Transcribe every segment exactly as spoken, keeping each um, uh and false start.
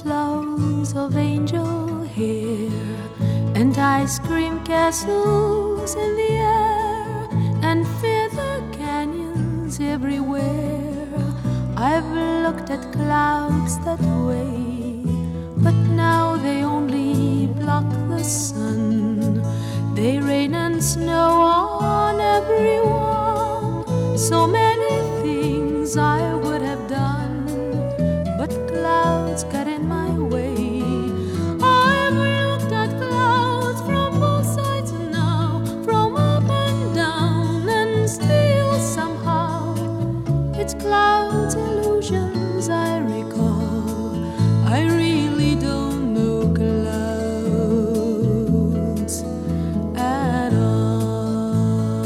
flows of angel hair and ice cream castles in the air and feather canyons everywhere. I've looked at clouds that way, but now they only block the sun. They rain and snow on everyone. So many things I would have done, but clouds got in my way. I've looked at clouds from both sides now, from up and down, and still somehow it's clouds, illusions I recall. I really don't know clouds at all.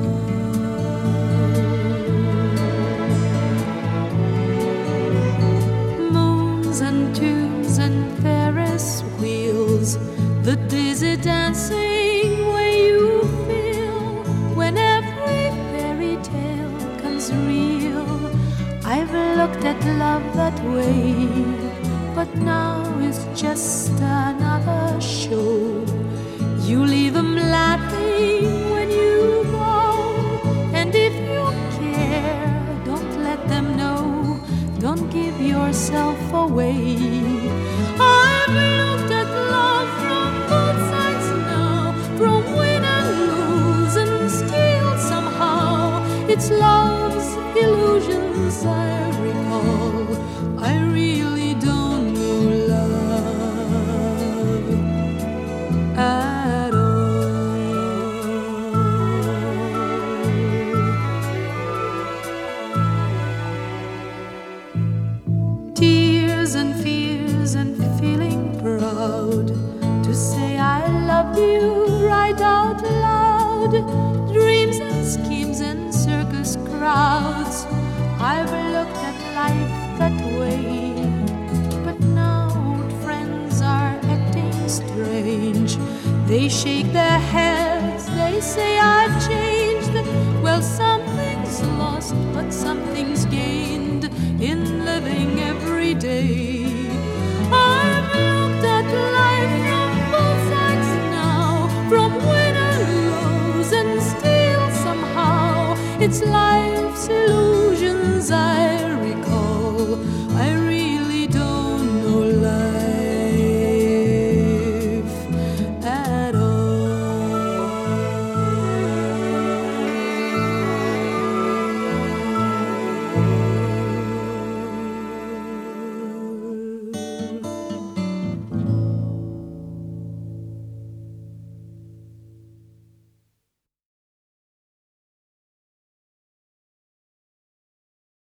Moons and tubes and Ferris wheels, the dizzy dancing way you feel when every fairy tale comes real. I've looked at love that way, but now it's just another show. You leave them laughing when you go, and if you care, don't let them know. Don't give yourself away. I've looked at love from both sides now, from win and lose, and still somehow it's love's illusions I recall. I really don't know love at all. Tears and fears and feeling proud to say I love you right out loud. Dreams and schemes and circus crowds. I've looked at life that way, but now old friends are acting strange. They shake their heads, they say I've changed. Well, something's lost, but something's gained in living every day. I've looked at life from both sides now, from win and lose, and still somehow it's life's illusions I